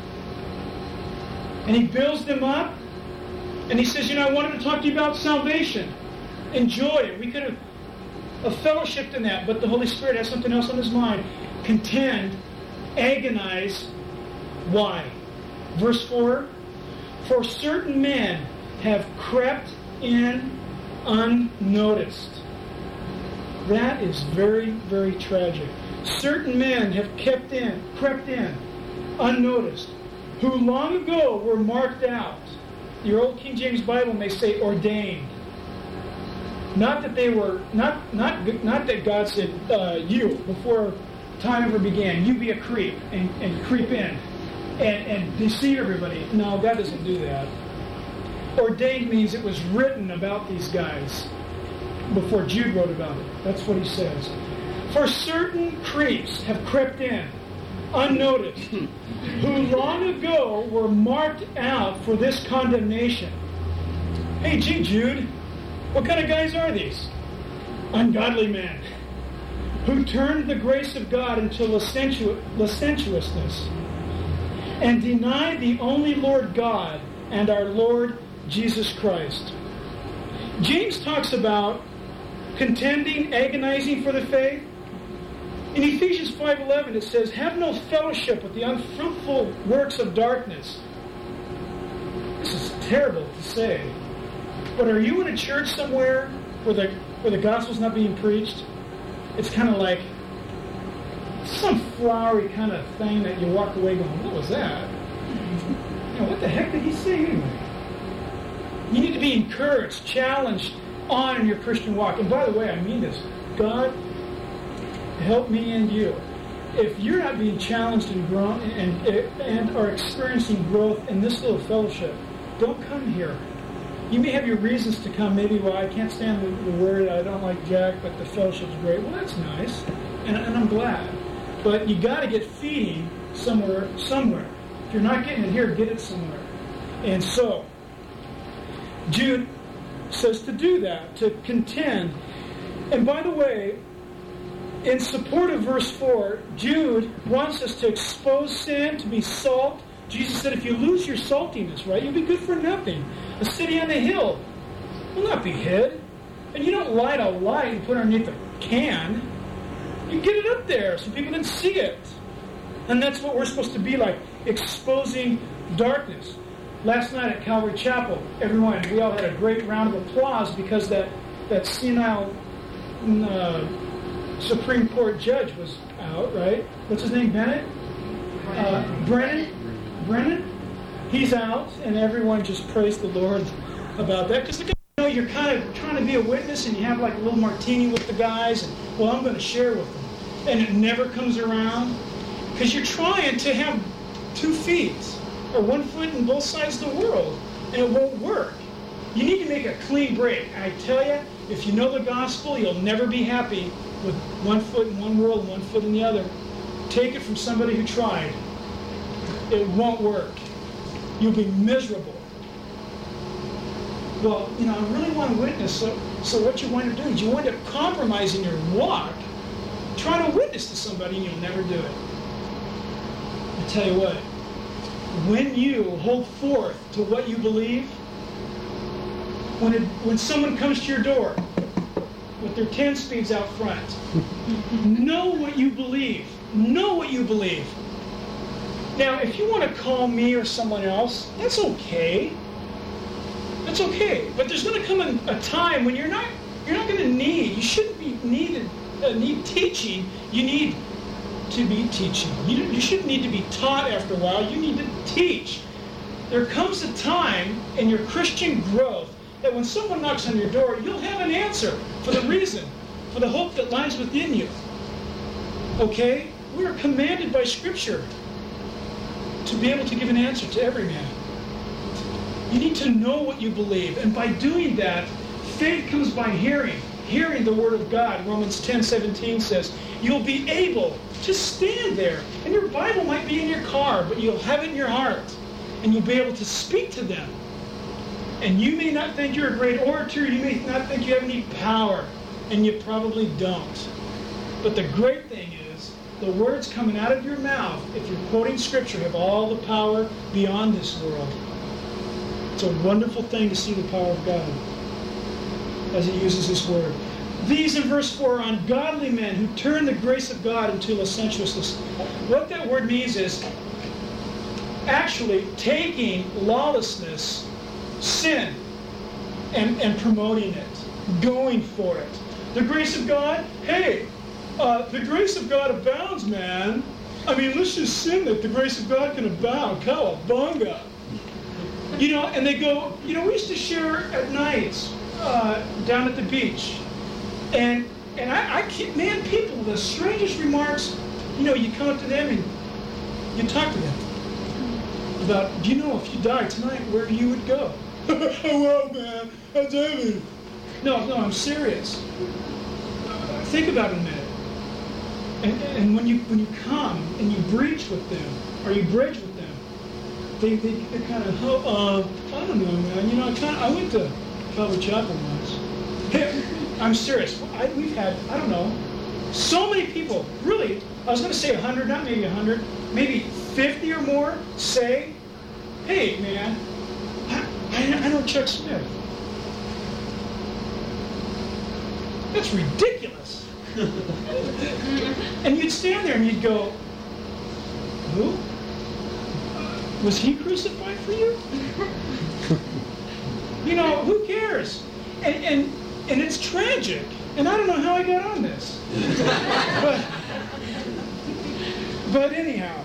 And he builds them up. And he says, you know, I wanted to talk to you about salvation. Enjoy it. We could have a fellowshiped in that, but the Holy Spirit has something else on his mind. Contend, agonize. Why? Verse four, for certain men have crept in unnoticed. That is very, very tragic. Certain men have kept in, crept in, unnoticed, who long ago were marked out. Your old King James Bible may say ordained. Not that they were, not not not that God said uh, you before time ever began, you be a creep and, and creep in and, and deceive everybody. No, God doesn't do that. Ordained means it was written about these guys before Jude wrote about it. That's what he says. For certain creeps have crept in, unnoticed, who long ago were marked out for this condemnation. Hey, gee, Jude, what kind of guys are these? Ungodly men, who turned the grace of God into licentiou- licentiousness, and denied the only Lord God and our Lord Jesus Christ. James talks about contending, agonizing for the faith. In Ephesians five eleven it says, have no fellowship with the unfruitful works of darkness. This is terrible to say. But are you in a church somewhere where the where the gospel's not being preached? It's kind of like some flowery kind of thing that you walk away going, what was that? You know, what the heck did he say anyway? You need to be encouraged, challenged on in your Christian walk. And by the way, I mean this. God, help me and you. If you're not being challenged and grown and, and are experiencing growth in this little fellowship, don't come here. You may have your reasons to come. Maybe, well, I can't stand the, the word. I don't like Jack, but the fellowship's great. Well, that's nice, and, and I'm glad. But you got to get feeding somewhere. Somewhere. If you're not getting it here, get it somewhere. And so, Jude says to do that, to contend. And by the way, in support of verse four, Jude wants us to expose sin, to be salt. Jesus said, if you lose your saltiness, right, you'll be good for nothing. A city on the hill will not be hid. And you don't light a light and put it underneath a can. You get it up there so people can see it. And that's what we're supposed to be like, exposing darkness. Last night at Calvary Chapel, everyone, we all had a great round of applause because that, that senile uh, Supreme Court judge was out, right? What's his name, Bennett? Uh, Brennan? Brennan? He's out, and everyone just praised the Lord about that. Because, you know, you're kind of trying to be a witness, and you have like a little martini with the guys, and, well, I'm going to share with them. And it never comes around. Because you're trying to have two feet, or one foot in both sides of the world, and it won't work. You need to make a clean break. And I tell you, if you know the gospel, you'll never be happy with one foot in one world and one foot in the other. Take it from somebody who tried. It won't work. You'll be miserable. Well, you know, I really want to witness, so, so what you wind up doing is you wind up compromising your walk, trying to witness to somebody, and you'll never do it. I tell you what, when you hold forth to what you believe, when it, when someone comes to your door with their ten speeds out front, know what you believe. Know what you believe. Now, if you want to call me or someone else, that's okay. That's okay. But there's going to come a, a time when you're not you're not going to need. You shouldn't be needed uh, need teaching. You need to be teaching. You, you shouldn't need to be taught after a while. You need to teach. There comes a time in your Christian growth that when someone knocks on your door, you'll have an answer for the reason, for the hope that lies within you. Okay? We are commanded by Scripture to be able to give an answer to every man. You need to know what you believe. And by doing that, faith comes by hearing. Hearing the Word of God. Romans ten seventeen says, you'll be able to stand there. And your Bible might be in your car, but you'll have it in your heart. And you'll be able to speak to them. And you may not think you're a great orator. You may not think you have any power. And you probably don't. But the great thing is, the words coming out of your mouth, if you're quoting Scripture, have all the power beyond this world. It's a wonderful thing to see the power of God as He uses His Word. These, in verse four, are ungodly men who turn the grace of God into licentiousness. What that word means is actually taking lawlessness, sin, and, and promoting it, going for it. The grace of God, hey, Uh, the grace of God abounds, man. I mean, let's just sing that the grace of God can abound. Cowabunga. You know, and they go, you know, we used to share at nights uh, down at the beach. And and I, I can't, man, people, the strangest remarks. you know, you come up to them and you talk to them about, do you know if you died tonight where you would go? Oh, well, man, that's heaven. No, no, I'm serious. Think about it a minute. And, and when you when you come and you breach with them, or you bridge with them, they they, they kind of, oh, uh, I don't know, man. You know, I kind of I went to Calvary Chapel once. Hey, I'm serious. I, we've had, I don't know, so many people. Really, I was going to say a hundred, not maybe a hundred, maybe fifty or more. Say, hey, man, I, I, I know Chuck Smith. That's ridiculous. And you'd stand there and you'd go, who? Was he crucified for you? You know, who cares? And, and and it's tragic. And I don't know how I got on this. but, but anyhow,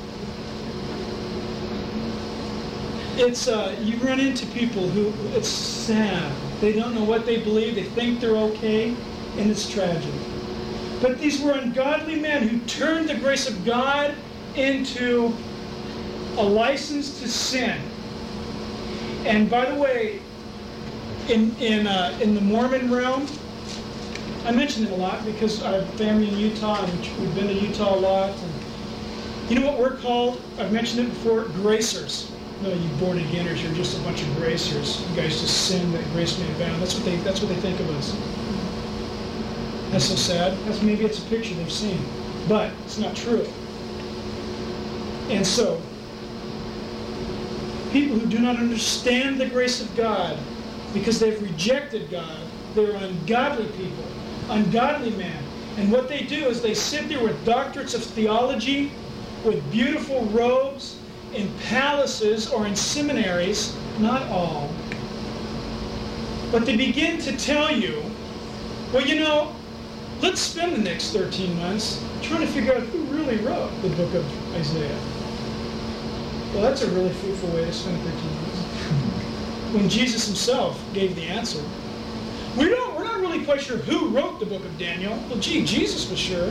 it's uh, you run into people who, it's sad. They don't know what they believe. They think they're okay, and it's tragic. But these were ungodly men who turned the grace of God into a license to sin. And by the way, in in uh, in the Mormon realm, I mention it a lot because I have family in Utah, and we've been to Utah a lot. And you know what we're called? I've mentioned it before, gracers. No, you born againers, you're just a bunch of gracers. You guys just sin that grace may abound. That's what they that's what they think of us. That's so sad. That's maybe it's a picture they've seen. But it's not true. And so, people who do not understand the grace of God because they've rejected God, they're ungodly people, ungodly men. And what they do is they sit there with doctorates of theology, with beautiful robes, in palaces or in seminaries, not all. But they begin to tell you, well, you know, let's spend the next thirteen months trying to figure out who really wrote the book of Isaiah. Well, that's a really fruitful way to spend thirteen months. When Jesus himself gave the answer. We don't, we're not really quite sure who wrote the book of Daniel. Well, gee, Jesus was sure.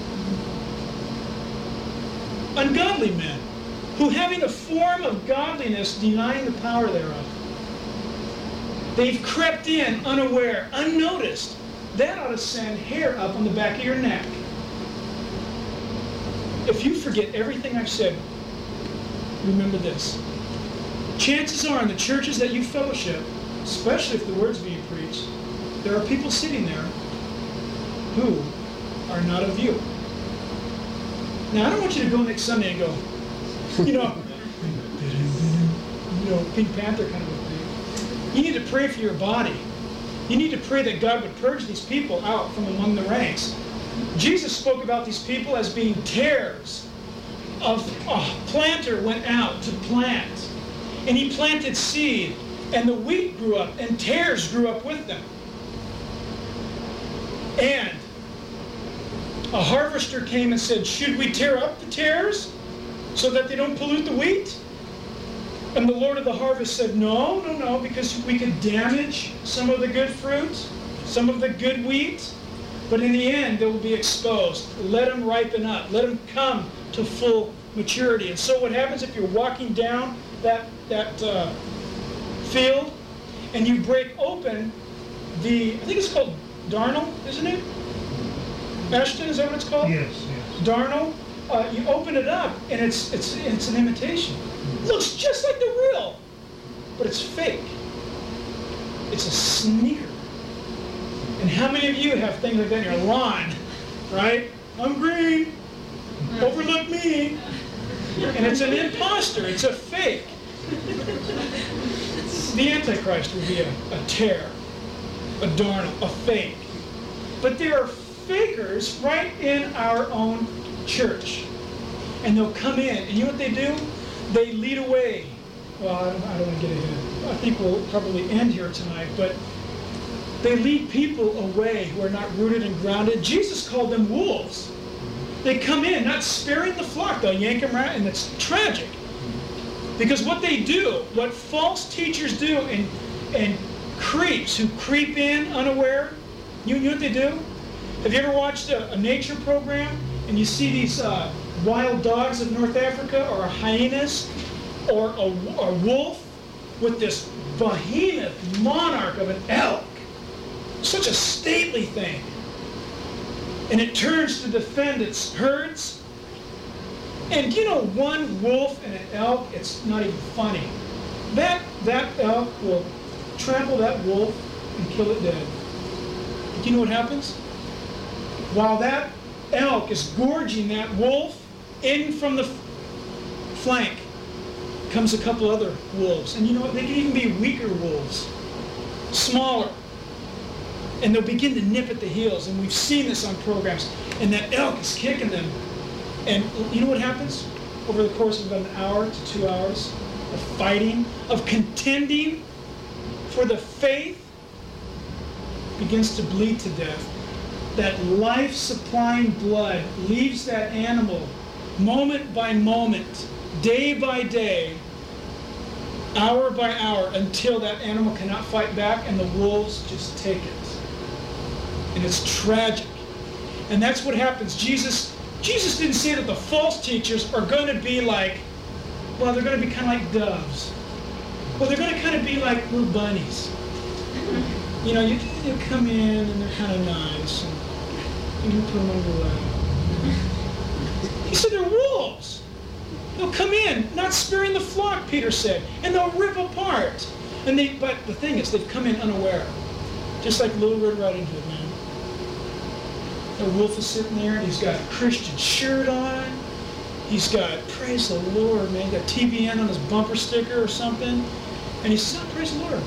Ungodly men, who having a form of godliness, denying the power thereof. They've crept in unaware, unnoticed. That ought to send hair up on the back of your neck. If you forget everything I've said, remember this. Chances are in the churches that you fellowship, especially if the word's being preached, there are people sitting there who are not of you. Now, I don't want you to go next Sunday and go, you know, you know, Pink Panther kind of a thing. You need to pray for your body. You need to pray that God would purge these people out from among the ranks. Jesus spoke about these people as being tares. Of a planter went out to plant, and he planted seed, and the wheat grew up, and tares grew up with them. And a harvester came and said, should we tear up the tares so that they don't pollute the wheat? And the Lord of the harvest said, no, no, no, because we could damage some of the good fruit, some of the good wheat, but in the end they will be exposed. Let them ripen up. Let them come to full maturity. And so what happens if you're walking down that, that uh, field and you break open the, I think it's called darnel, isn't it? Ashton, is that what it's called? Yes, yes. Darnel. Uh, you open it up and it's, it's, it's an imitation. It looks just like the real, but it's fake. It's a sneer. And how many of you have things like that in your lawn, right? I'm green. Overlook me. And it's an imposter. It's a fake. The Antichrist will be a, a tear, a darnel, a fake. But there are fakers right in our own church. And they'll come in, and you know what they do? They lead away. Well, I don't, I don't want to get ahead. I think we'll probably end here tonight, but they lead people away who are not rooted and grounded. Jesus called them wolves. They come in, not sparing the flock. They'll yank them around, and it's tragic. Because what they do, what false teachers do, and, and creeps who creep in unaware, you, you know what they do? Have you ever watched a, a nature program, and you see these uh, wild dogs of North Africa, or hyenas, or a, a wolf with this behemoth monarch of an elk. Such a stately thing. And it turns to defend its herds. And you know, one wolf and an elk, it's not even funny. That, that elk will trample that wolf and kill it dead. Do you know what happens? While that elk is gorging that wolf, in from the flank comes a couple other wolves. And you know what? They can even be weaker wolves, smaller. And they'll begin to nip at the heels. And we've seen this on programs. And that elk is kicking them. And you know what happens? Over the course of about an hour to two hours of fighting, of contending for the faith, begins to bleed to death. That life-supplying blood leaves that animal moment by moment, day by day, hour by hour, until that animal cannot fight back and the wolves just take it. And it's tragic. And that's what happens. Jesus, Jesus didn't say that the false teachers are going to be like, well, they're going to be kind of like doves. Well, they're going to kind of be like little bunnies. You know, you, you come in and they're kind of nice. And you put them on your lap. He said they're wolves. They'll come in, not sparing the flock, Peter said, and they'll rip apart. And they, but the thing is, they've come in unaware, just like Little Red Riding Hood, man. The wolf is sitting there, and he's got a Christian shirt on. He's got, praise the Lord, man, got T B N on his bumper sticker or something, and he says, oh, praise the Lord.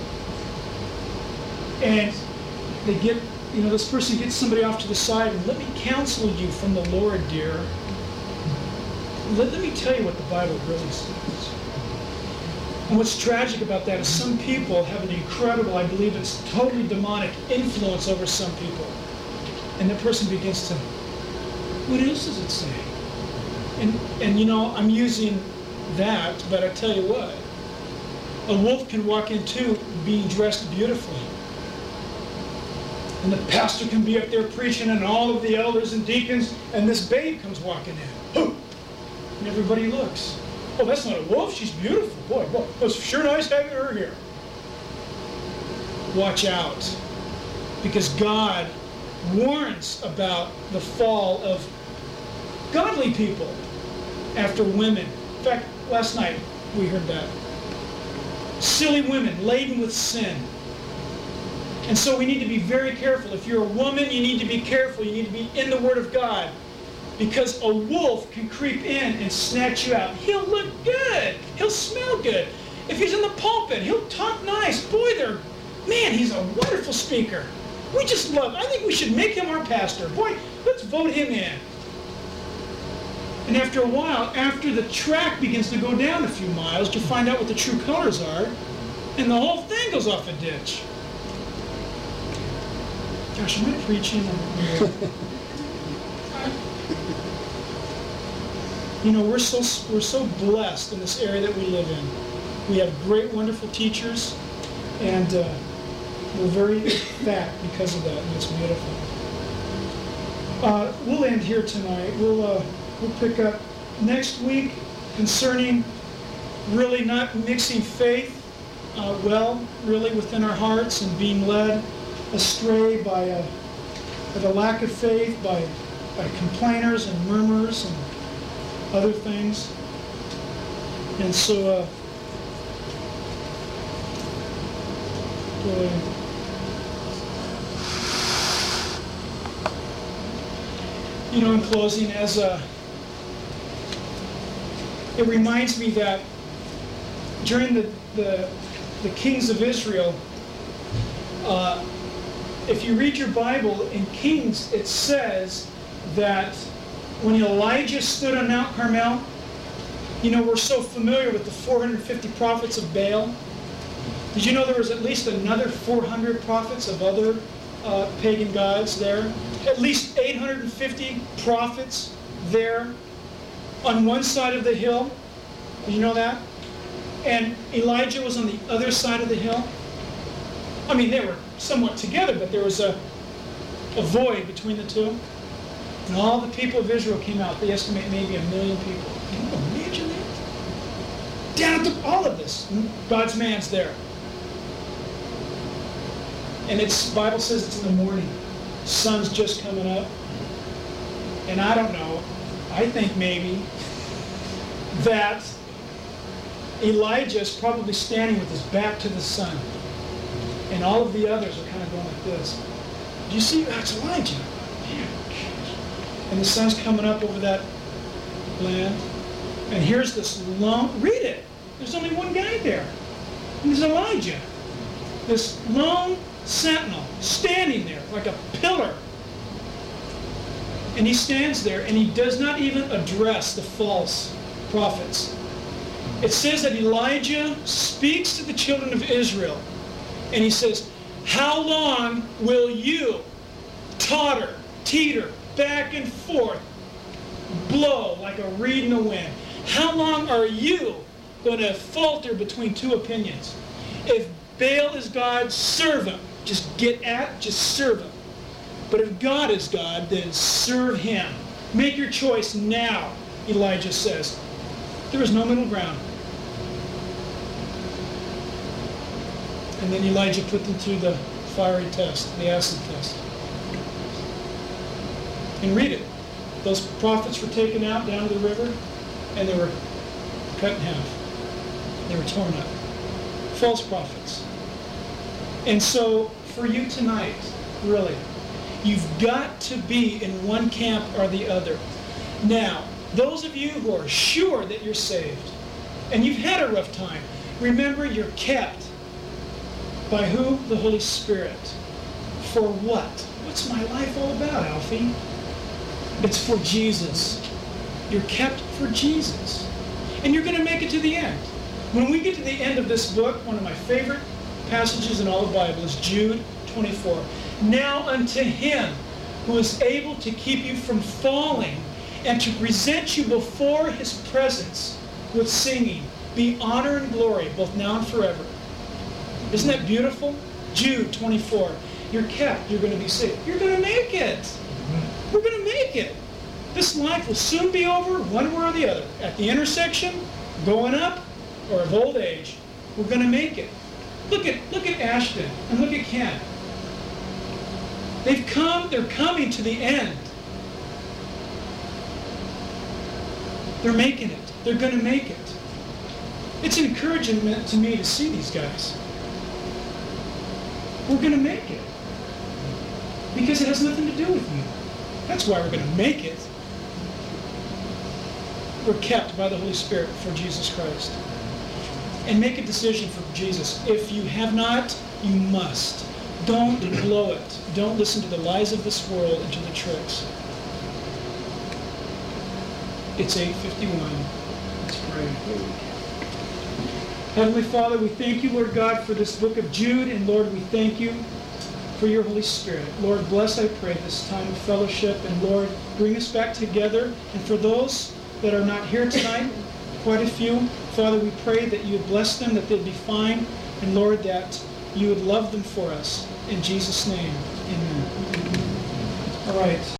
And they get, you know, this person gets somebody off to the side, and let me counsel you from the Lord, dear. Let, let me tell you what the Bible really says. And what's tragic about that is some people have an incredible, I believe it's totally demonic influence over some people. And the person begins to, what else does it say? And, and you know, I'm using that, but I tell you what, a wolf can walk in too being dressed beautifully. And the pastor can be up there preaching, and all of the elders and deacons, and this babe comes walking in. Whoo! And everybody looks. Oh, that's not a wolf. She's beautiful. Boy, boy, it was sure nice having her here. Watch out. Because God warns about the fall of godly people after women. In fact, last night we heard that. Silly women laden with sin. And so we need to be very careful. If you're a woman, you need to be careful. You need to be in the Word of God. Because a wolf can creep in and snatch you out. He'll look good. He'll smell good. If he's in the pulpit, he'll talk nice. Boy, they're, man, he's a wonderful speaker. We just love, I think we should make him our pastor. Boy, let's vote him in. And after a while, after the track begins to go down a few miles, you find out what the true colors are, and the whole thing goes off a ditch. Gosh, am I preaching? You know, we're so we're so blessed in this area that we live in. We have great, wonderful teachers, and uh, we're very fat because of that, and it's beautiful. Uh, we'll end here tonight. We'll uh, we'll pick up next week concerning really not mixing faith uh, well, really within our hearts, and being led astray by a, by the lack of faith, by by complainers and murmurers and other things. And so, uh, boy, you know, in closing, as a, it reminds me that during the the, the kings of Israel, uh, if you read your Bible in Kings, it says that when Elijah stood on Mount Carmel, you know, we're so familiar with the four hundred fifty prophets of Baal. Did you know there was at least another four hundred prophets of other uh, pagan gods there? At least eight hundred fifty prophets there on one side of the hill. Did you know that? And Elijah was on the other side of the hill. I mean, they were somewhat together, but there was a, a void between the two. And all the people of Israel came out. They estimate maybe a million people. Can you imagine that? Down at the, all of this. God's man's there. And it's, the Bible says it's in the morning. Sun's just coming up. And I don't know, I think maybe that Elijah is probably standing with his back to the sun. And all of the others are kind of going like this. Do you see? That's Elijah. Man. And the sun's coming up over that land. And here's this long, read it. There's only one guy there. And there's Elijah. This lone sentinel standing there like a pillar. And he stands there and he does not even address the false prophets. It says that Elijah speaks to the children of Israel. And he says, how long will you totter, teeter, back and forth, blow like a reed in the wind? How long are you going to falter between two opinions? If Baal is God, serve him. Just get at, just serve him. But if God is God, then serve him. Make your choice now, Elijah says. There is no middle ground. And then Elijah put them through the fiery test, the acid test. And read it. Those prophets were taken out down to the river, and they were cut in half. They were torn up. False prophets. And so, for you tonight, really, you've got to be in one camp or the other. Now, those of you who are sure that you're saved, and you've had a rough time, remember you're kept by who? The Holy Spirit. For what? What's my life all about, Alfie? It's for Jesus. You're kept for Jesus. And you're going to make it to the end. When we get to the end of this book, one of my favorite passages in all the Bible is Jude twenty-four. Now unto him who is able to keep you from falling and to present you before his presence with singing, be honor and glory both now and forever. Isn't that beautiful? Jude twenty-four. You're kept. You're going to be saved. You're going to make it. We're going to make it. This life will soon be over, one way or the other. At the intersection, going up, or of old age. We're going to make it. Look at look at Ashton and look at Ken. They've come, they're coming to the end. They're making it. They're going to make it. It's an encouragement to me to see these guys. We're going to make it. Because it has nothing to do with you. That's why we're going to make it. We're kept by the Holy Spirit for Jesus Christ. And make a decision for Jesus. If you have not, you must. Don't blow it. Don't listen to the lies of this world and to the tricks. It's eight fifty-one. Let's pray. Heavenly Father, we thank you, Lord God, for this book of Jude. And Lord, we thank you for your Holy Spirit. Lord, bless, I pray, this time of fellowship. And Lord, bring us back together. And for those that are not here tonight, quite a few, Father, we pray that you would bless them, that they'd be fine. And Lord, that you would love them for us. In Jesus' name, amen. All right.